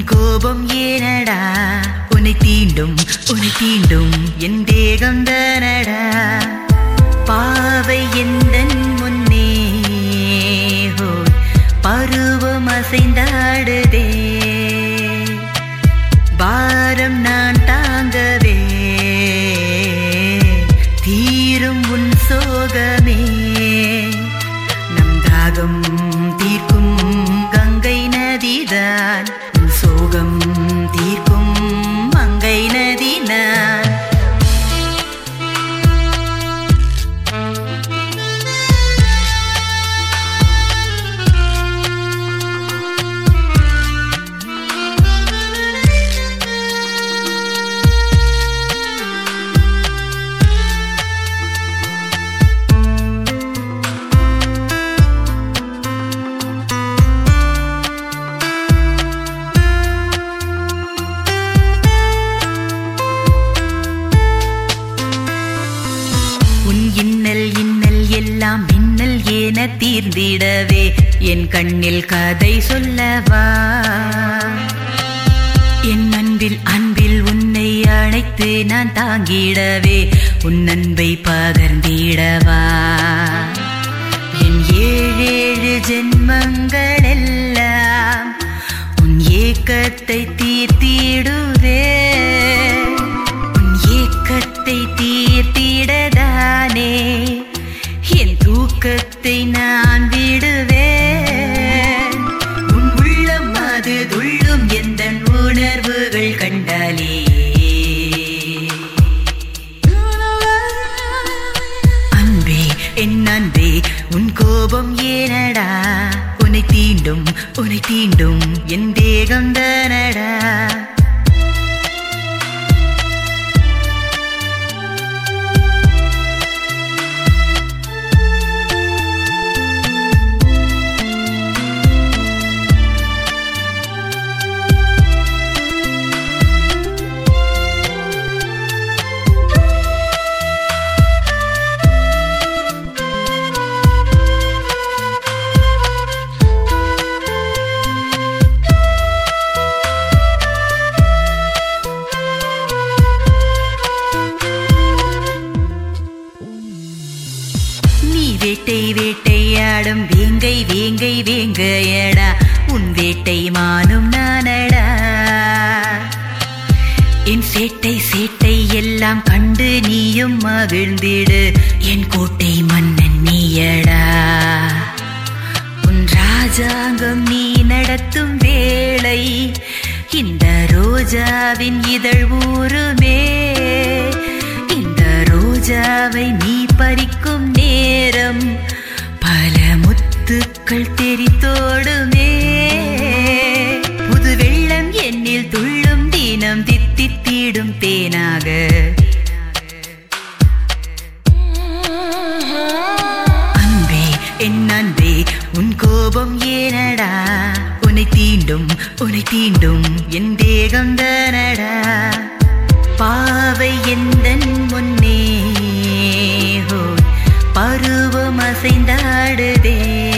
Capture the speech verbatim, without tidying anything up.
கோபம் ஏனடா உன்னை தீண்டும் உன்னை தீண்டும் என் தேகம் தானடா பாவை எந்தன் முன்னே ஹோய் பருவம் அசைந்தாடுதே பாரம் நான் தாங்கவே தீரும் உன் சோகமே நம் தாகம் தீர்க்கும் கங்கை நதிதான் சோகம் தீர்க்கும் மங்கை நதி நான் இன்னல் இன்னல் எல்லாம் மின்னல் ஏன தீர்ந்திடவே என் கண்ணில் கதை சொல்லவா என் அன்பில் அன்பில் உன்னை அழைத்து நான் தாங்கிடவே உன் அன்பை பகர்ந்திடவா என் ஏழேழு ஜென்மங்கள் எல்லாம் உன் ஏக்கத்தை தீர்த்திடுவே உன் ஏக்கத்தை தீர்த்திடதானே என் தூக்கத்தை நான் விடுவேன் உன் உள்ளம் அது துள்ளும் எந்த உணர்வுகள் கண்டாலே அன்பே என் அன்பே உன் கோபம் ஏனடா உன்னை தீண்டும் உன்னை தீண்டும் என் தேகம் தானடா வேட்டை வேட்டையாடும் வேங்கை வேங்கை வேங்கையடா உன் வேட்டை மானும் நானடா என் சேட்டை சேட்டை எல்லாம் கண்டு நீயும் மகிழ்ந்திடு என் கோட்டை மன்னன் நீயடா உன் ராஜாங்கம் நீ நடத்தும் வேளை இந்த ரோஜாவின் இதழ் ஊருமே இந்த ரோஜாவை நீ பறிக்கும் நேரம் பல முத்துக்கள் தெரித்தோடுமே புது வெள்ளம் என்னில் துள்ளும் தினம் தித்தித்திடும் தேனாக அன்பே என் அன்பே உன் கோபம் ஏனடா உன்னை தீண்டும் உன்னை தீண்டும் என் தேகம் தானடா பாவை எந்தன் முன்னே ஹோய் பருவம் அசைந்தாடுதே